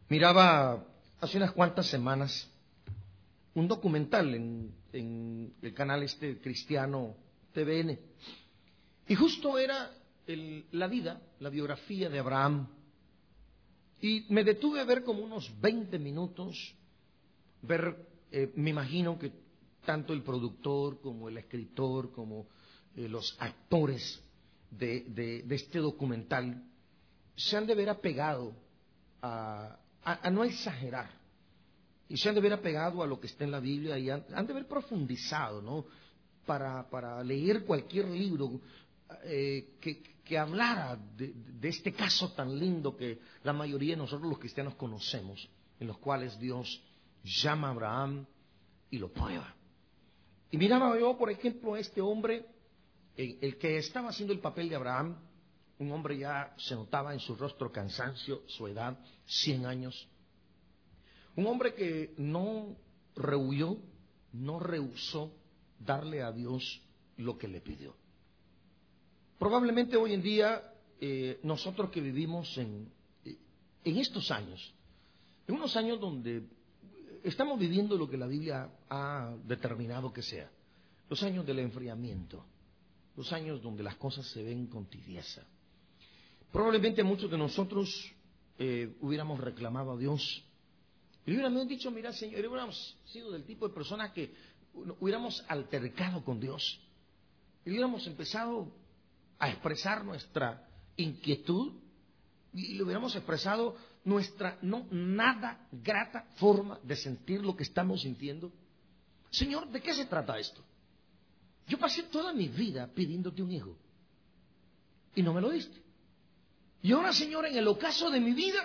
Miraba hace unas cuantas semanas un documental en el canal cristiano TVN, y justo era la vida, la biografía de Abraham, y me detuve a ver como unos 20 minutos, me imagino que tanto el productor como el escritor como los actores de este documental se han de ver apegado a no exagerar, y se han de ver apegado a lo que está en la Biblia, y han de haber profundizado, ¿no? Para leer cualquier libro que hablara de este caso tan lindo que la mayoría de nosotros los cristianos conocemos, en los cuales Dios llama a Abraham y lo prueba. Y miraba yo, por ejemplo, a este hombre, el que estaba haciendo el papel de Abraham, un hombre ya se notaba en su rostro cansancio, su edad, 100 años. Un hombre que no rehuyó, no rehusó darle a Dios lo que le pidió. Probablemente hoy en día, nosotros que vivimos en estos años, en unos años donde estamos viviendo lo que la Biblia ha determinado que sea, los años del enfriamiento, los años donde las cosas se ven con tibieza. Probablemente muchos de nosotros hubiéramos reclamado a Dios y hubiéramos dicho: mira, Señor, hubiéramos sido del tipo de personas que hubiéramos altercado con Dios y hubiéramos empezado a expresar nuestra inquietud y le hubiéramos expresado nuestra no nada grata forma de sentir lo que estamos sintiendo. Señor, ¿de qué se trata esto? Yo pasé toda mi vida pidiéndote un hijo y no me lo diste. Y ahora, Señor, en el ocaso de mi vida,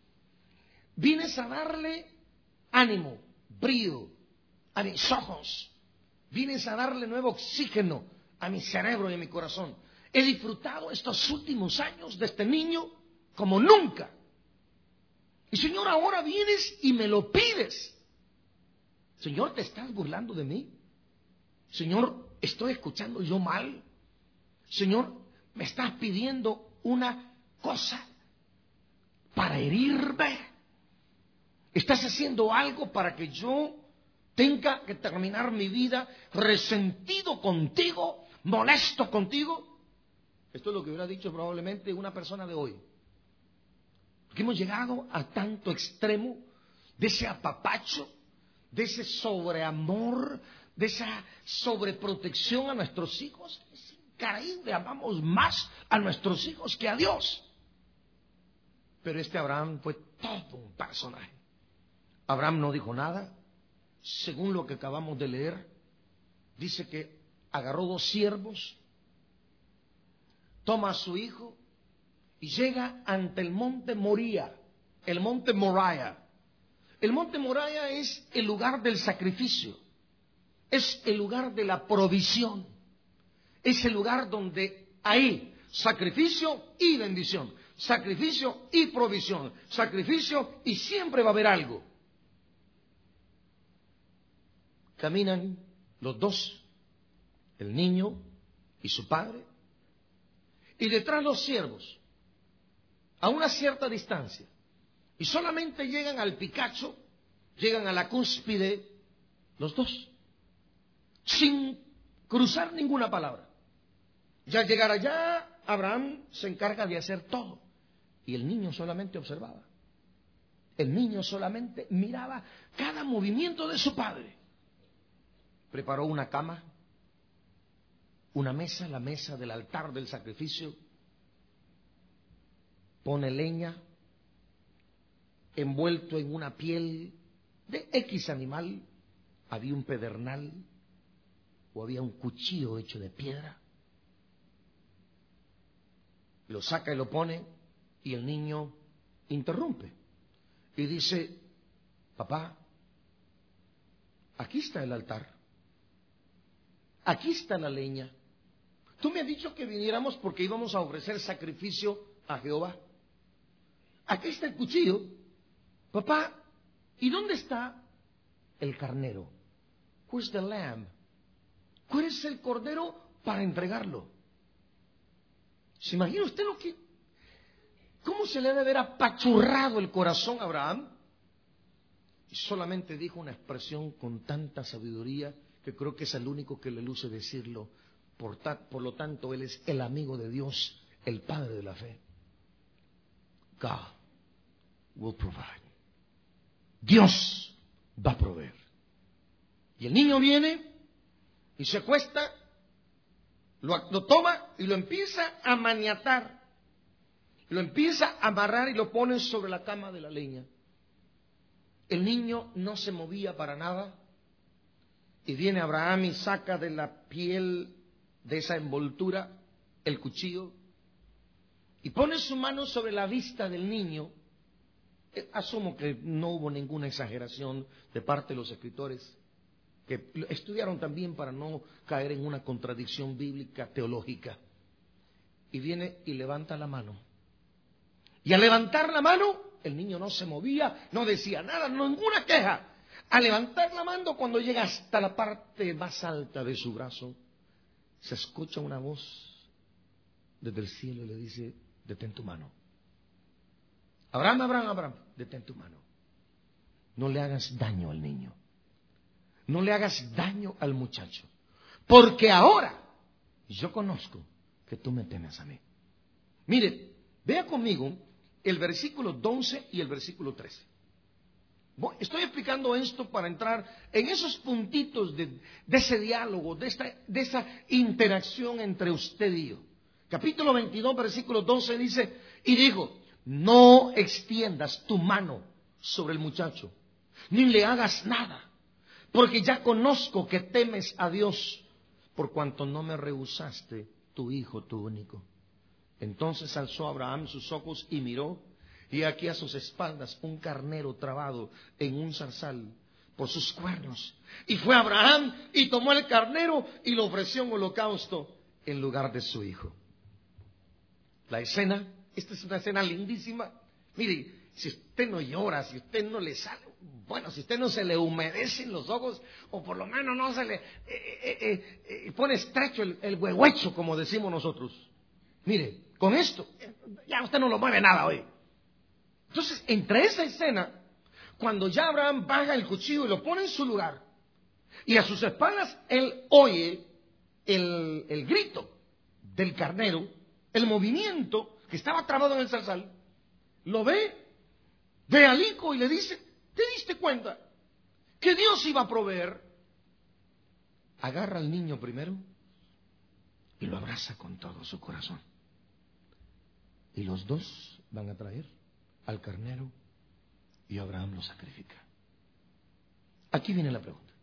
vienes a darle ánimo, brío a mis ojos. Vienes a darle nuevo oxígeno a mi cerebro y a mi corazón. He disfrutado estos últimos años de este niño como nunca. Y, Señor, ahora vienes y me lo pides. Señor, ¿te estás burlando de mí? Señor, ¿estoy escuchando yo mal? Señor, ¿me estás pidiendo una cosa para herirme? ¿Estás haciendo algo para que yo tenga que terminar mi vida resentido contigo, molesto contigo? Esto es lo que hubiera dicho probablemente una persona de hoy. Porque hemos llegado a tanto extremo de ese apapacho, de ese sobreamor, de esa sobreprotección a nuestros hijos. Es increíble, amamos más a nuestros hijos que a Dios. Pero este Abraham fue todo un personaje. Abraham no dijo nada. Según lo que acabamos de leer, dice que agarró 2 siervos, toma a su hijo y llega ante el monte Moría, el monte Moriah. El monte Moriah es el lugar del sacrificio, es el lugar de la provisión, es el lugar donde hay sacrificio y bendición, sacrificio y provisión, sacrificio y siempre va a haber algo. Caminan los 2, el niño y su padre, y detrás los siervos, a una cierta distancia, y solamente llegan al picacho, llegan a la cúspide los 2, sin cruzar ninguna palabra. Ya al llegar allá, Abraham se encarga de hacer todo, y el niño solamente observaba. El niño solamente miraba cada movimiento de su padre. Preparó una cama, una mesa, la mesa del altar del sacrificio. Pone leña, envuelto en una piel de X animal. Había un pedernal o había un cuchillo hecho de piedra. Lo saca y lo pone, y el niño interrumpe y dice: papá, aquí está el altar. Aquí está la leña. Tú me has dicho que viniéramos porque íbamos a ofrecer sacrificio a Jehová. Aquí está el cuchillo. Papá, ¿y dónde está el carnero? Where's the lamb? ¿Cuál es el cordero para entregarlo? ¿Se imagina usted lo que ¿Cómo se le debe haber apachurrado el corazón a Abraham? Y solamente dijo una expresión con tanta sabiduría que creo que es el único que le luce decirlo. Por lo tanto, él es el amigo de Dios, el Padre de la fe. God will provide. Dios va a proveer. Y el niño viene y se acuesta, lo toma y lo empieza a maniatar. Lo empieza a amarrar y lo pone sobre la cama de la leña. El niño no se movía para nada. Y viene Abraham y saca de la piel de esa envoltura el cuchillo y pone su mano sobre la vista del niño. Asumo que no hubo ninguna exageración de parte de los escritores, que estudiaron también para no caer en una contradicción bíblica teológica. Y viene y levanta la mano. Y al levantar la mano, el niño no se movía, no decía nada, ninguna queja. Al levantar la mano, cuando llega hasta la parte más alta de su brazo, se escucha una voz desde el cielo y le dice: detén tu mano. Abraham, Abraham, Abraham, detén tu mano. No le hagas daño al niño. No le hagas daño al muchacho. Porque ahora yo conozco que tú me temes a mí. Mire, vea conmigo el versículo 12 y el versículo 13. Estoy explicando esto para entrar en esos puntitos de ese diálogo, de esa interacción entre usted y yo. Capítulo 22, versículo 12 dice: y dijo, no extiendas tu mano sobre el muchacho, ni le hagas nada, porque ya conozco que temes a Dios, por cuanto no me rehusaste tu hijo, tu único. Entonces alzó Abraham sus ojos y miró, y aquí a sus espaldas un carnero trabado en un zarzal por sus cuernos. Y fue Abraham y tomó el carnero y lo ofreció en holocausto en lugar de su hijo. La escena, esta es una escena lindísima. Mire, si usted no llora, si usted no le sale, bueno, si usted no se le humedecen los ojos, o por lo menos no se le pone estrecho el huehuecho, como decimos nosotros. Mire, con esto, ya usted no lo mueve nada hoy. Entonces, entre esa escena, cuando ya Abraham baja el cuchillo y lo pone en su lugar, y a sus espaldas él oye el grito del carnero, el movimiento que estaba trabado en el zarzal, lo ve al hijo y le dice: ¿te diste cuenta que Dios iba a proveer? Agarra al niño primero y lo abraza con todo su corazón. Y los dos van a traer al carnero y Abraham lo sacrifica. Aquí viene la pregunta.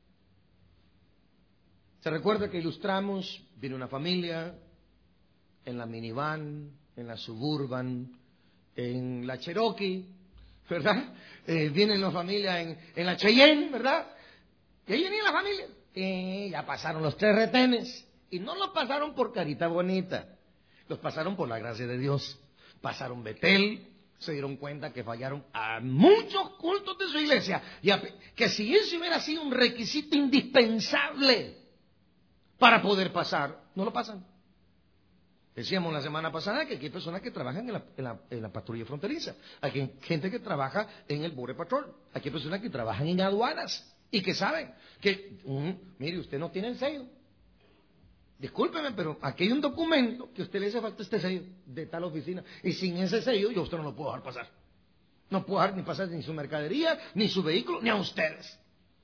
¿Se recuerda que ilustramos? Viene una familia en la minivan, en la Suburban, en la Cherokee, ¿verdad? Viene la familia en la Cheyenne, ¿verdad? Y ahí venía la familia. Ya pasaron los 3 retenes. Y no los pasaron por carita bonita. Los pasaron por la gracia de Dios. Pasaron Betel. Se dieron cuenta que fallaron a muchos cultos de su iglesia. Que si eso hubiera sido un requisito indispensable para poder pasar, no lo pasan. Decíamos la semana pasada que aquí hay personas que trabajan en la patrulla fronteriza. Aquí hay gente que trabaja en el Border Patrol. Aquí hay personas que trabajan en aduanas y que saben que, mire, usted no tiene el sello. Discúlpeme, pero aquí hay un documento que a usted le hace falta este sello de tal oficina. Y sin ese sello yo a usted no lo puedo dejar pasar. No puedo dejar ni pasar ni su mercadería, ni su vehículo, ni a ustedes.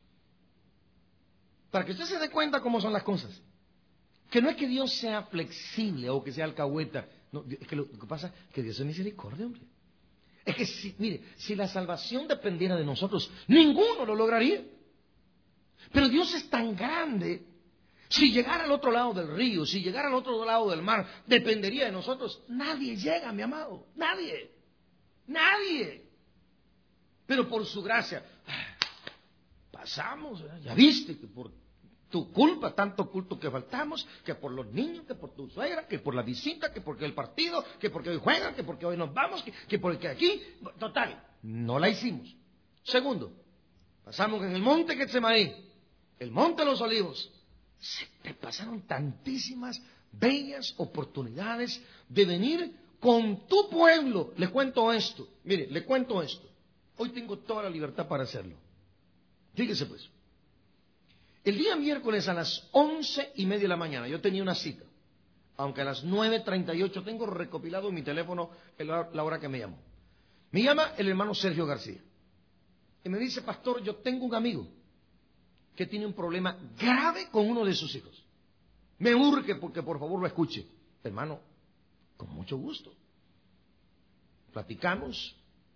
Para que usted se dé cuenta cómo son las cosas. Que no es que Dios sea flexible o que sea alcahueta. No, es que lo que pasa es que Dios es misericordia, hombre. Es que, si la salvación dependiera de nosotros, ninguno lo lograría. Pero Dios es tan grande. Si llegara al otro lado del río, si llegara al otro lado del mar, dependería de nosotros. Nadie llega, mi amado. Nadie. Nadie. Pero por su gracia, pasamos. Ya viste que por tu culpa, tanto culto que faltamos, que por los niños, que por tu suegra, que por la visita, que porque el partido, que porque hoy juegan, que porque hoy nos vamos, que porque aquí. Total, no la hicimos. Segundo, pasamos en el monte Getsemaní, el monte de los olivos. Se te pasaron tantísimas bellas oportunidades de venir con tu pueblo, le cuento esto. Mire, le cuento esto. Hoy tengo toda la libertad para hacerlo. Fíjese pues. El día miércoles a las 11:30 de la mañana, yo tenía una cita. Aunque a las 9:38 tengo recopilado en mi teléfono la hora que me llamó. Me llama el hermano Sergio García. Y me dice, pastor, yo tengo un amigo que tiene un problema grave con uno de sus hijos. Me urge porque por favor lo escuche. Hermano, con mucho gusto. Platicamos.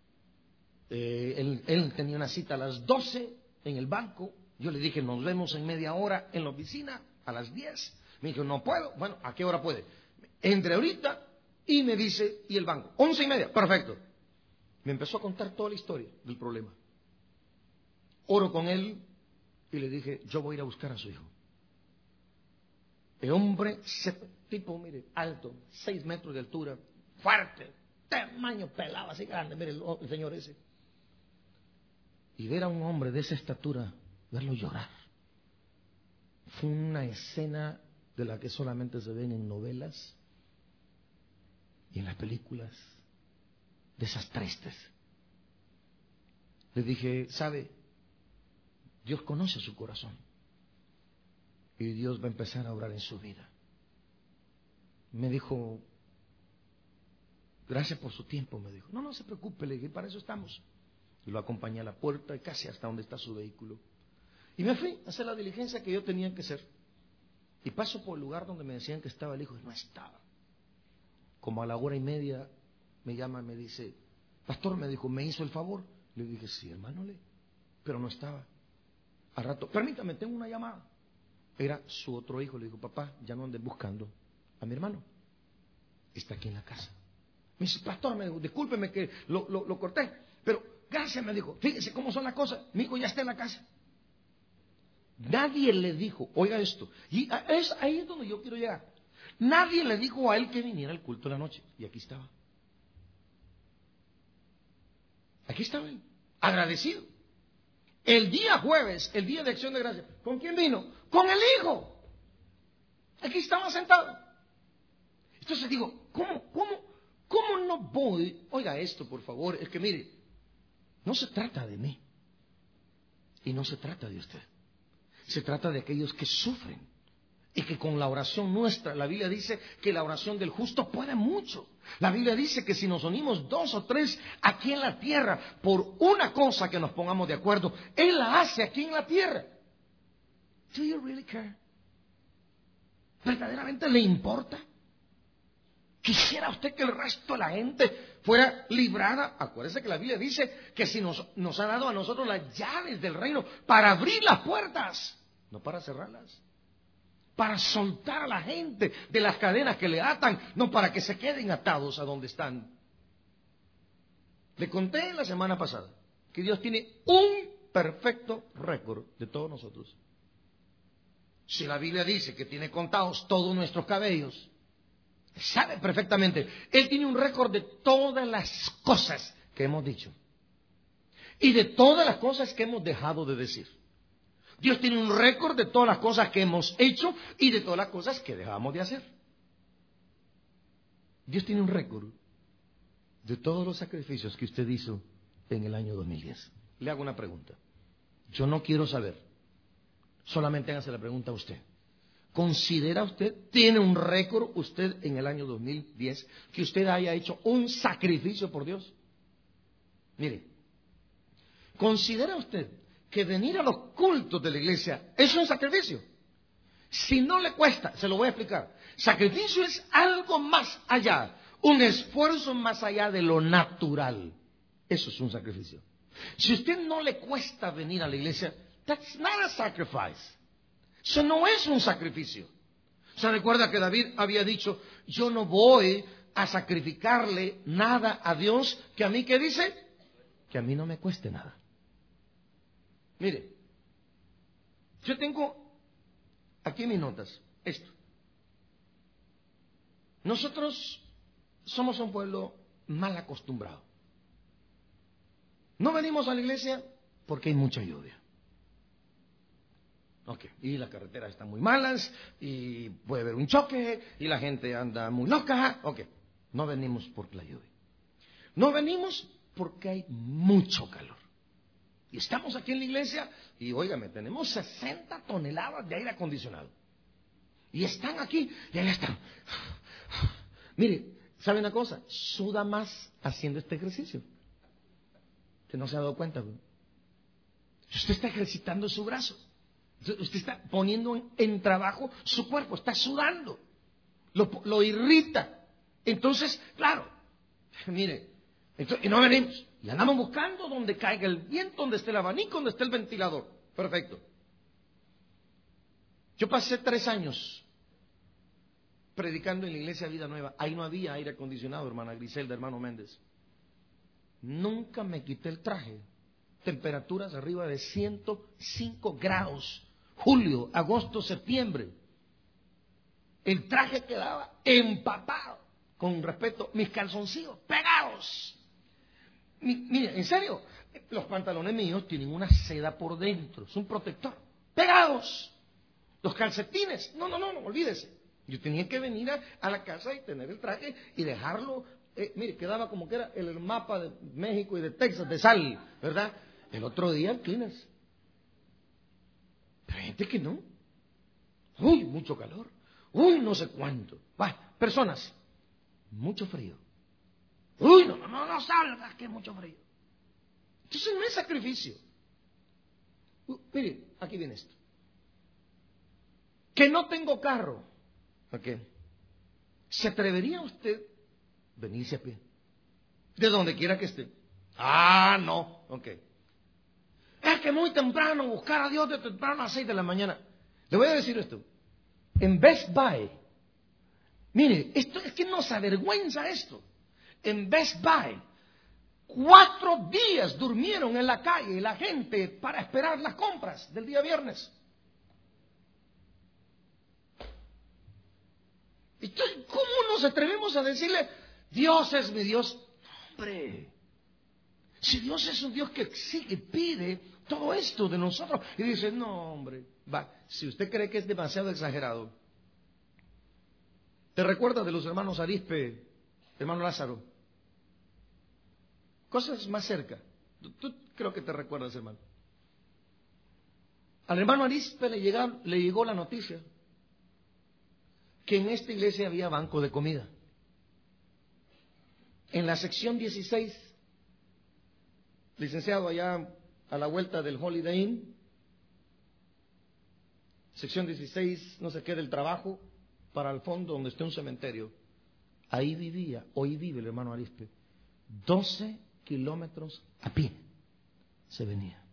Él tenía una cita a las 12 en el banco. Yo le dije, nos vemos en media hora en la oficina a las 10. Me dijo, no puedo. Bueno, ¿a qué hora puede? Entre ahorita y me dice, ¿y el banco? 11:30. Perfecto. Me empezó a contar toda la historia del problema. Oro con él y le dije, yo voy a ir a buscar a su hijo. El hombre, tipo, mire, alto, 6 metros de altura, fuerte, tamaño pelado, así grande, mire el señor ese. Y ver a un hombre de esa estatura, verlo llorar, fue una escena de la que solamente se ven en novelas y en las películas, de esas tristes. Le dije, ¿sabe? Dios conoce su corazón y Dios va a empezar a obrar en su vida. Me dijo, gracias por su tiempo, me dijo. No se preocupe, le dije, para eso estamos. Y lo acompañé a la puerta, casi hasta donde está su vehículo. Y me fui a hacer la diligencia que yo tenía que hacer. Y paso por el lugar donde me decían que estaba el hijo y no estaba. Como a la 1:30 me llama y me dice, pastor, me dijo, ¿me hizo el favor? Le dije, sí, hermano, pero no estaba. Al rato, permítame, tengo una llamada. Era su otro hijo. Le dijo, papá, ya no andes buscando a mi hermano. Está aquí en la casa. Me dice, pastor, me dijo, discúlpeme que lo corté, pero gracias, me dijo. Fíjese cómo son las cosas. Mi hijo ya está en la casa. Nadie le dijo, oiga esto, y ahí es donde yo quiero llegar. Nadie le dijo a él que viniera al culto de la noche. Y aquí estaba. Aquí estaba él, agradecido. El día jueves, el día de Acción de Gracias, ¿con quién vino? Con el hijo. Aquí estaba sentado. Entonces digo, ¿cómo no voy? Oiga esto, por favor, es que mire, no se trata de mí y no se trata de usted. Se trata de aquellos que sufren y que con la oración nuestra, la Biblia dice que la oración del justo puede mucho. La Biblia dice que si nos unimos 2 o 3 aquí en la tierra por una cosa que nos pongamos de acuerdo, Él la hace aquí en la tierra. Do you really care? ¿Verdaderamente le importa? ¿Quisiera usted que el resto de la gente fuera librada? Acuérdese que la Biblia dice que si nos ha dado a nosotros las llaves del reino para abrir las puertas, no para cerrarlas. Para soltar a la gente de las cadenas que le atan, no para que se queden atados a donde están. Le conté la semana pasada que Dios tiene un perfecto récord de todos nosotros. Si la Biblia dice que tiene contados todos nuestros cabellos, sabe perfectamente, Él tiene un récord de todas las cosas que hemos dicho y de todas las cosas que hemos dejado de decir. Dios tiene un récord de todas las cosas que hemos hecho y de todas las cosas que dejamos de hacer. Dios tiene un récord de todos los sacrificios que usted hizo en el año 2010. Le hago una pregunta. Yo no quiero saber. Solamente hágase la pregunta a usted. ¿Considera usted, tiene un récord usted en el año 2010 que usted haya hecho un sacrificio por Dios? Mire, ¿considera usted que venir a los cultos de la iglesia es un sacrificio? Si no le cuesta, se lo voy a explicar. Sacrificio es algo más allá, un esfuerzo más allá de lo natural. Eso es un sacrificio. Si a usted no le cuesta venir a la iglesia, that's not a sacrifice. Eso no es un sacrificio. ¿Se recuerda que David había dicho, yo no voy a sacrificarle nada a Dios que a mí, ¿qué dice? Que a mí no me cueste nada. Mire, yo tengo aquí en mis notas esto. Nosotros somos un pueblo mal acostumbrado. No venimos a la iglesia porque hay mucha lluvia. Y las carreteras están muy malas y puede haber un choque y la gente anda muy loca. No venimos por la lluvia. No venimos porque hay mucho calor. Y estamos aquí en la iglesia y, óigame, tenemos 60 toneladas de aire acondicionado. Y están aquí y allá están. Mire, ¿sabe una cosa? Suda más haciendo este ejercicio. Que no se ha dado cuenta, ¿no? Usted está ejercitando su brazo. Usted está poniendo en trabajo su cuerpo. Está sudando. Lo irrita. Entonces, claro, mire, y no venimos. Y andamos buscando donde caiga el viento, donde esté el abanico, donde esté el ventilador. Perfecto. Yo pasé 3 años predicando en la iglesia Vida Nueva. Ahí no había aire acondicionado, hermana Griselda, hermano Méndez. Nunca me quité el traje. Temperaturas arriba de 105 grados. Julio, agosto, septiembre. El traje quedaba empapado. Con respeto, mis calzoncillos pegados. Mire, en serio, los pantalones míos tienen una seda por dentro. Es un protector. Pegados. Los calcetines. No, olvídese. Yo tenía que venir a la casa y tener el traje y dejarlo. Mire, quedaba como que era el mapa de México y de Texas, de sal, ¿verdad? El otro día, ¿quiénes? Pero hay gente que no. Uy, mucho calor. Uy, no sé cuánto. Personas, mucho frío. Uy, no salgas, que es mucho frío. Entonces no es sacrificio. Mire, aquí viene esto. Que no tengo carro. ¿Ok? ¿Se atrevería usted venirse a pie? De donde quiera que esté. No. Ok. Es que muy temprano, buscar a Dios de temprano a las 6 de la mañana. Le voy a decir esto. En Best Buy, mire, esto es que nos avergüenza esto. En Best Buy, 4 días durmieron en la calle la gente para esperar las compras del día viernes. Entonces, ¿cómo nos atrevemos a decirle, Dios es mi Dios? Hombre, si Dios es un Dios que exige, pide todo esto de nosotros, y dice, no, hombre, si usted cree que es demasiado exagerado, ¿te recuerdas de los hermanos Arispe, hermano Lázaro? Cosas más cerca. Tú creo que te recuerdas, hermano. Al hermano Arispe le llegó la noticia que en esta iglesia había banco de comida. En la sección 16, licenciado, allá a la vuelta del Holiday Inn, sección 16, no sé qué, del trabajo, para el fondo donde esté un cementerio. Ahí vivía, hoy vive el hermano Arispe, 12 kilómetros a pie se venía.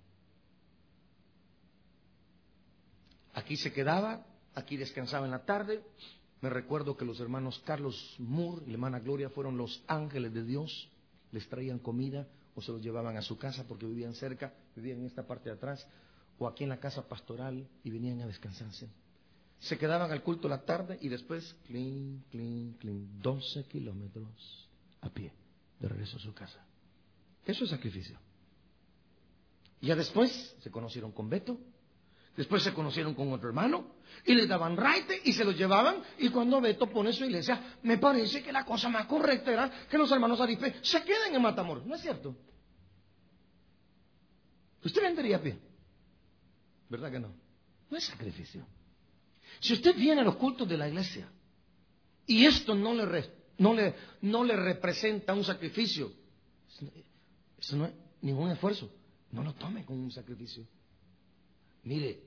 Aquí se quedaba, aquí descansaba en la tarde. Me recuerdo que los hermanos Carlos Moore y la hermana Gloria fueron los ángeles de Dios. Les traían comida o se los llevaban a su casa porque vivían cerca, vivían en esta parte de atrás o aquí en la casa pastoral y venían a descansarse. Se quedaban al culto la tarde y después, 12 kilómetros a pie de regreso a su casa. Eso es sacrificio. Y ya después se conocieron con Beto, después se conocieron con otro hermano y les daban raite y se los llevaban. Y cuando Beto pone su iglesia, me parece que la cosa más correcta era que los hermanos Arispe se queden en Matamoros. ¿No es cierto? Usted vendería a pie, ¿verdad que no? No es sacrificio. Si usted viene a los cultos de la iglesia y esto no le representa un sacrificio, eso no es ningún esfuerzo, no lo tome como un sacrificio. Mire,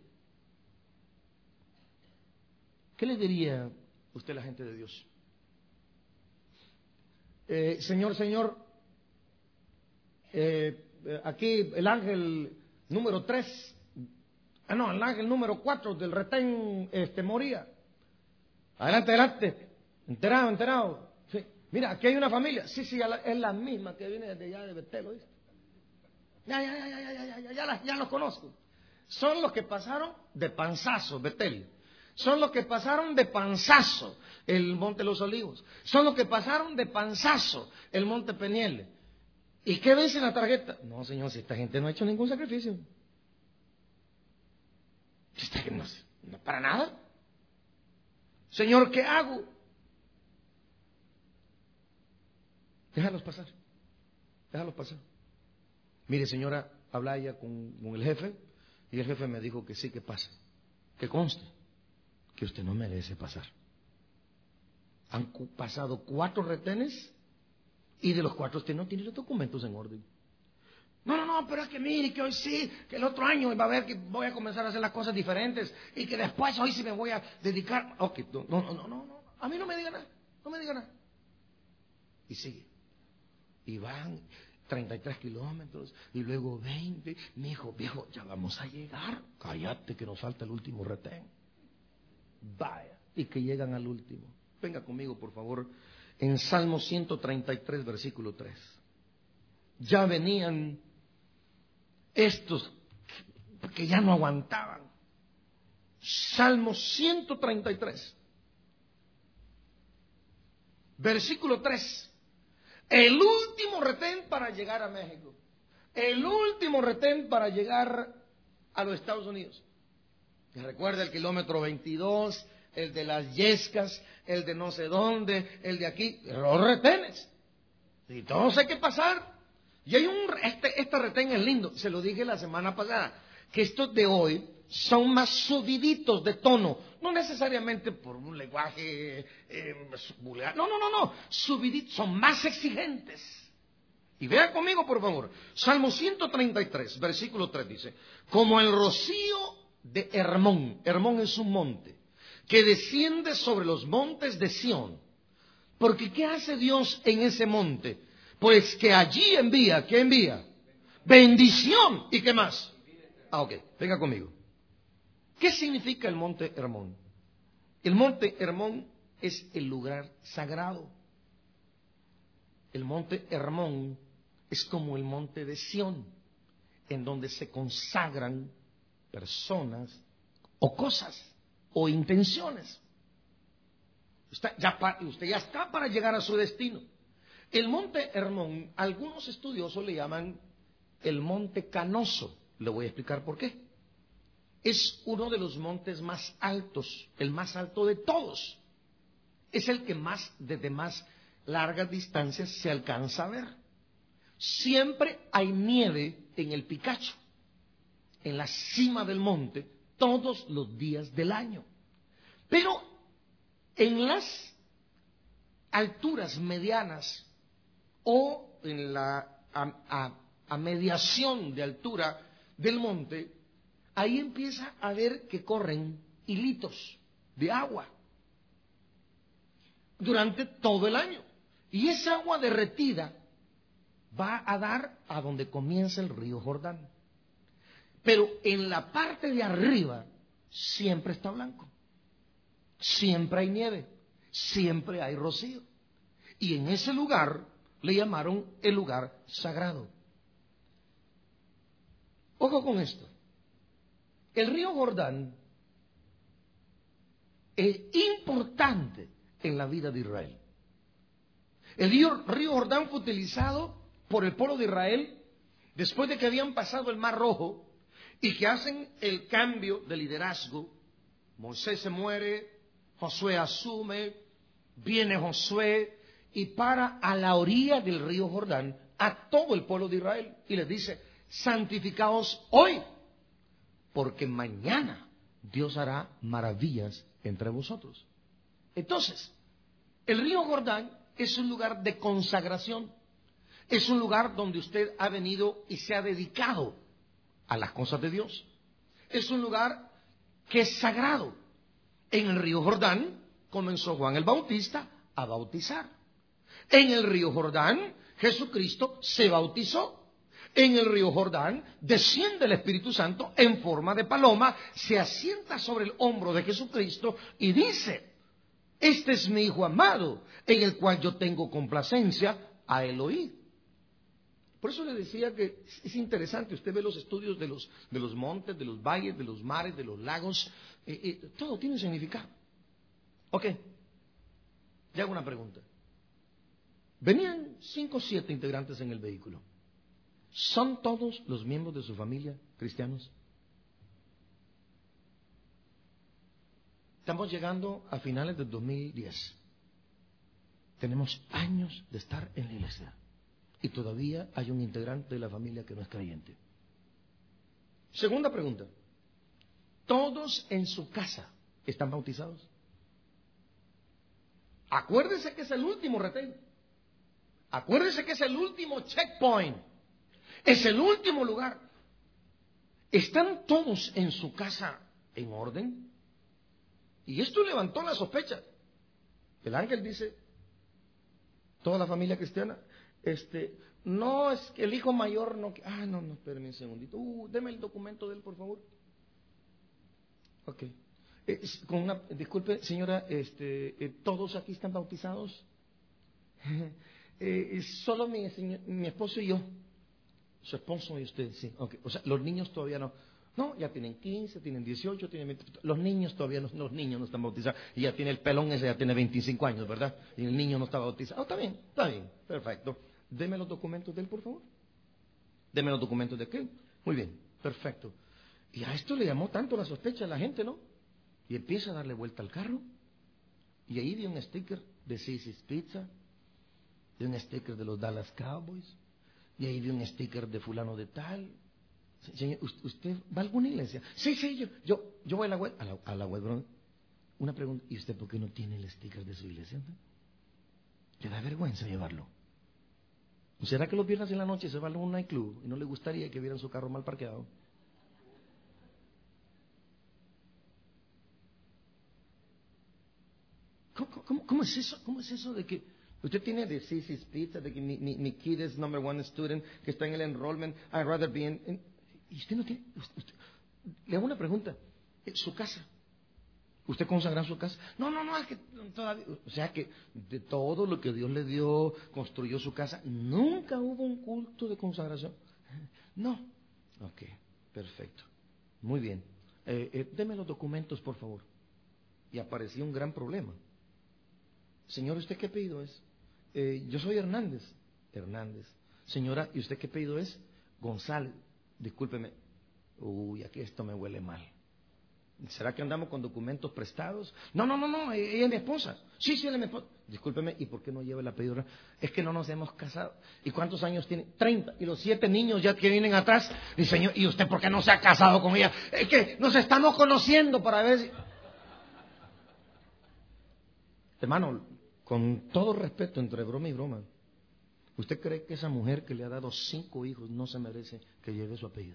¿qué le diría usted a la gente de Dios? Señor, aquí el ángel número 3, el ángel número 4 del retén moría. Adelante, enterado. Sí. Mira, aquí hay una familia. Sí, es la misma que viene desde allá de Betel, ¿oíste? Ya los conozco. Son los que pasaron de panzazo, Betel. Son los que pasaron de panzazo el Monte de los Olivos. Son los que pasaron de panzazo el Monte Peniel. ¿Y qué ves en la tarjeta? No, señor, si esta gente no ha hecho ningún sacrificio. No, para nada. Señor, ¿qué hago? Déjalos pasar. Déjalos pasar. Mire, señora, habla ella con el jefe, y el jefe me dijo que sí, que pase. Que conste que usted no merece pasar. Han pasado 4 retenes y de los 4 usted no tiene los documentos en orden. No, pero es que mire, que hoy sí, que el otro año va a ver que voy a comenzar a hacer las cosas diferentes y que después hoy sí me voy a dedicar. Ok, no, a mí no me diga nada, no me diga nada. Y sigue. Y van 33 kilómetros y luego 20. Mi hijo, viejo, ya vamos a llegar. Cállate que nos falta el último retén. Vaya, y que llegan al último. Venga conmigo, por favor, en Salmo 133, versículo 3. Ya venían estos que ya no aguantaban. Salmo 133, versículo 3. El último retén para llegar a México. El último retén para llegar a los Estados Unidos. Recuerda el kilómetro 22, el de las Yescas, el de no sé dónde, el de aquí, los retenes. Y todos hay que pasar. Y hay este retén es lindo, se lo dije la semana pasada, que estos de hoy son más subiditos de tono, no necesariamente por un lenguaje vulgar, no, subiditos, son más exigentes. Y vea conmigo, por favor, Salmo 133, versículo 3 dice, como el rocío de Hermón, Hermón es un monte, que desciende sobre los montes de Sión. Porque ¿qué hace Dios en ese monte? Pues que allí envía, ¿qué envía? Bendición. ¿Y qué más? Ok, venga conmigo. ¿Qué significa el monte Hermón? El monte Hermón es el lugar sagrado. El monte Hermón es como el monte de Sión, en donde se consagran personas o cosas o intenciones. Usted ya está para llegar a su destino. El monte Hermón, algunos estudiosos le llaman el monte Canoso. Le voy a explicar por qué. Es uno de los montes más altos, el más alto de todos. Es el que desde más largas distancias se alcanza a ver. Siempre hay nieve en el Picacho, en la cima del monte, todos los días del año. Pero en las alturas medianas o en la a mediación de altura del monte, ahí empieza a ver que corren hilitos de agua durante todo el año. Y esa agua derretida va a dar a donde comienza el río Jordán. Pero en la parte de arriba siempre está blanco. Siempre hay nieve, siempre hay rocío. Y en ese lugar le llamaron el lugar sagrado. Ojo con esto. El río Jordán es importante en la vida de Israel. El río Jordán fue utilizado por el pueblo de Israel después de que habían pasado el Mar Rojo y que hacen el cambio de liderazgo. Moisés se muere, Josué asume, viene Josué y para a la orilla del río Jordán a todo el pueblo de Israel y les dice: santificaos hoy, porque mañana Dios hará maravillas entre vosotros. Entonces, el río Jordán es un lugar de consagración, es un lugar donde usted ha venido y se ha dedicado a las cosas de Dios. Es un lugar que es sagrado. En el río Jordán comenzó Juan el Bautista a bautizar. En el río Jordán Jesucristo se bautizó. En el río Jordán desciende el Espíritu Santo en forma de paloma, se asienta sobre el hombro de Jesucristo y dice: este es mi Hijo amado, en el cual yo tengo complacencia, a él oíd. Por eso le decía que es interesante, usted ve los estudios de los montes, de los valles, de los mares, de los lagos, todo tiene un significado. Ok, le hago una pregunta. Venían 5 o 7 integrantes en el vehículo. ¿Son todos los miembros de su familia cristianos? Estamos llegando a finales del 2010. Tenemos años de estar en la iglesia y todavía hay un integrante de la familia que no es creyente. Segunda pregunta. ¿Todos en su casa están bautizados? Acuérdese que es el último retén. Acuérdese que es el último checkpoint. Es el último lugar. ¿Están todos en su casa en orden? Y esto levantó la sospecha. El ángel dice, toda la familia cristiana, no, es que el hijo mayor no... no, espérame un segundito. Deme el documento de él, por favor. Ok. Disculpe, señora, ¿todos aquí están bautizados? Solo mi esposo y yo. Su esposo y usted, sí. Okay. O sea, los niños todavía no. No, ya tienen 15, tienen 18, tienen 20. Los niños todavía no, los niños no están bautizados. Y ya tiene el pelón ese, ya tiene 25 años, ¿verdad? Y el niño no está bautizado. Está bien, perfecto. Deme los documentos de él, por favor. Deme los documentos de aquel. Muy bien, perfecto. Y a esto le llamó tanto la sospecha a la gente, ¿no? Y empieza a darle vuelta al carro. Y ahí vi un sticker de Sissy's Pizza, de un sticker de los Dallas Cowboys, y ahí vi un sticker de fulano de tal. Señor, ¿usted va a alguna iglesia? Sí, yo voy a la web, bro. Una pregunta, ¿y usted por qué no tiene el sticker de su iglesia? ¿Le da vergüenza llevarlo? ¿Será que los viernes en la noche se va a un nightclub y no le gustaría que vieran su carro mal parqueado? ¿Cómo es eso? ¿Cómo es eso de que usted tiene de Sissy's Pizza, de que mi kid es number one student, que está en el enrollment, I'd rather be y usted no tiene... Le hago una pregunta. ¿Su casa? ¿Usted consagra su casa? No, es que todavía... O sea que de todo lo que Dios le dio, construyó su casa, nunca hubo un culto de consagración. No. Ok, perfecto. Muy bien. Deme los documentos, por favor. Y aparecía un gran problema. Señor, ¿usted qué apellido es? Yo soy Hernández. Hernández. Señora, ¿y usted qué apellido es? González. Discúlpeme. Uy, aquí esto me huele mal. ¿Será que andamos con documentos prestados? No, ella es mi esposa. Sí, ella es mi esposa. Discúlpeme, ¿y por qué no lleva el apellido? Es que no nos hemos casado. ¿Y cuántos años tiene? 30. Y los 7 niños ya que vienen atrás. Y señor, ¿y usted por qué no se ha casado con ella? Es que nos estamos conociendo para ver si... Hermano, con todo respeto entre broma y broma, ¿usted cree que esa mujer que le ha dado 5 hijos no se merece que lleve su apellido?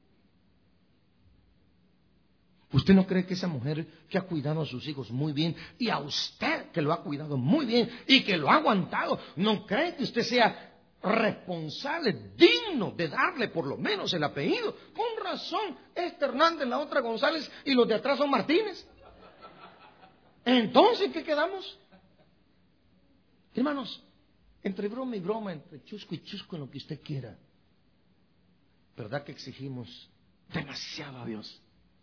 ¿Usted no cree que esa mujer que ha cuidado a sus hijos muy bien y a usted que lo ha cuidado muy bien y que lo ha aguantado, no cree que usted sea responsable, digno de darle por lo menos el apellido? Con razón, Hernández, la otra González y los de atrás son Martínez. Entonces, ¿qué quedamos? Hermanos, entre broma y broma, entre chusco y chusco, en lo que usted quiera, ¿verdad que exigimos demasiado a Dios?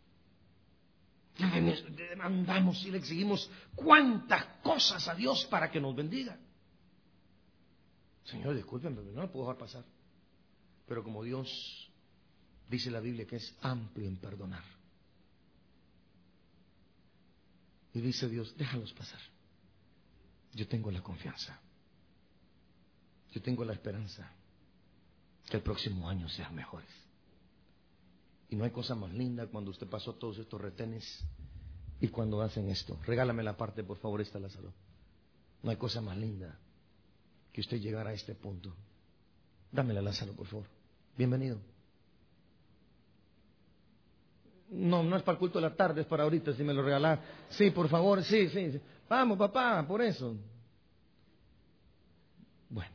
Le demandamos y le exigimos cuántas cosas a Dios para que nos bendiga. Señor, discúlpenme, no lo puedo dejar pasar. Pero como Dios dice la Biblia que es amplio en perdonar, y dice Dios, déjalos pasar. Yo tengo la confianza, yo tengo la esperanza que el próximo año sean mejores. Y no hay cosa más linda cuando usted pasó todos estos retenes y cuando hacen esto. Regálame la parte, por favor, esta, Lázaro. No hay cosa más linda que usted llegara a este punto. Dámela, Lázaro, por favor. Bienvenido. No es para el culto de la tarde, es para ahorita, si me lo regalas. Sí, por favor, sí. Vamos, papá, por eso. Bueno.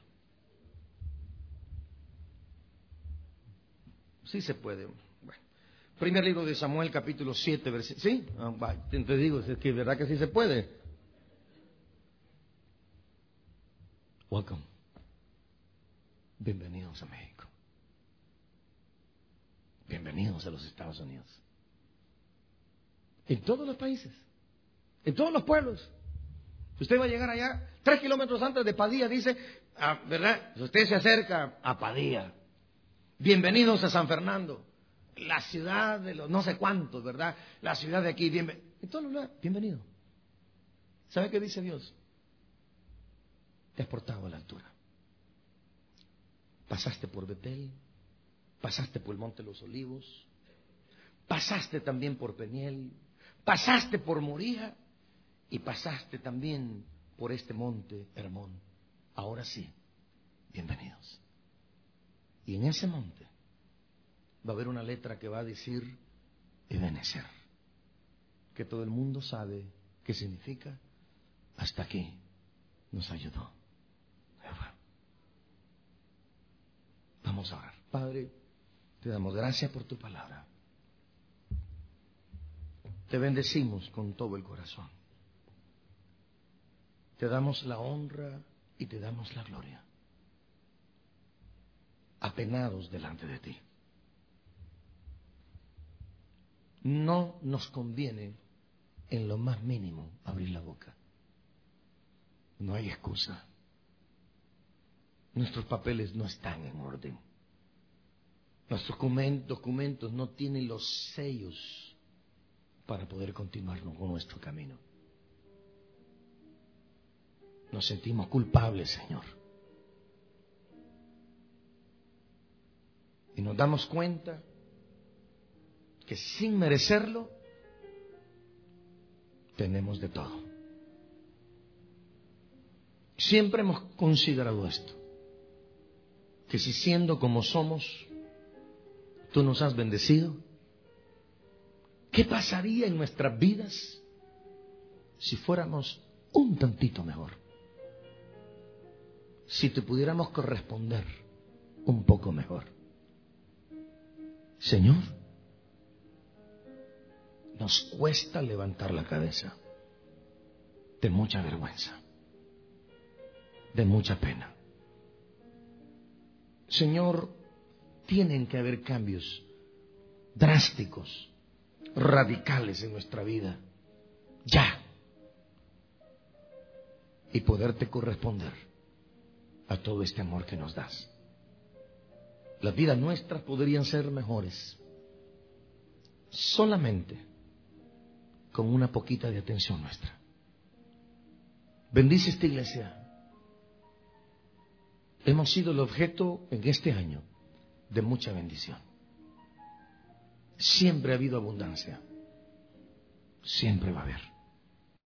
Sí se puede. Primer libro de Samuel, capítulo 7, versículo... ¿Sí? Te digo, es que verdad que sí se puede. Welcome. Bienvenidos a México. Bienvenidos a los Estados Unidos. En todos los países, en todos los pueblos. Usted va a llegar allá, 3 kilómetros antes de Padilla, dice, ¿verdad? Usted se acerca a Padilla. Bienvenidos a San Fernando. La ciudad de los no sé cuántos, ¿verdad? La ciudad de aquí, bienvenido. Bienvenido. ¿Sabe qué dice Dios? te has portado a la altura. Pasaste por Betel, pasaste por el Monte de los Olivos, pasaste también por Peniel, pasaste por Moría y pasaste también por este monte Hermón. Ahora sí, bienvenidos. Y en ese monte va a haber una letra que va a decir Ebenezer, que todo el mundo sabe qué significa. Hasta aquí nos ayudó Jehová. Vamos a orar. Padre, te damos gracias por tu palabra. Te bendecimos con todo el corazón. Te damos la honra y te damos la gloria. Apenados delante de ti. No nos conviene en lo más mínimo abrir la boca. No hay excusa. Nuestros papeles no están en orden. Nuestros documentos no tienen los sellos para poder continuar con nuestro camino. Nos sentimos culpables, Señor. Y nos damos cuenta que sin merecerlo tenemos de todo. Siempre hemos considerado esto, que si siendo como somos, tú nos has bendecido, ¿qué pasaría en nuestras vidas si fuéramos un tantito mejor? Si te pudiéramos corresponder un poco mejor. Señor, nos cuesta levantar la cabeza de mucha vergüenza, de mucha pena. Señor, tienen que haber cambios drásticos, radicales en nuestra vida, ya, y poderte corresponder a todo este amor que nos das. Las vidas nuestras podrían ser mejores solamente con una poquita de atención nuestra. Bendice esta iglesia. Hemos sido el objeto en este año de mucha bendición. Siempre ha habido abundancia. Siempre va a haber.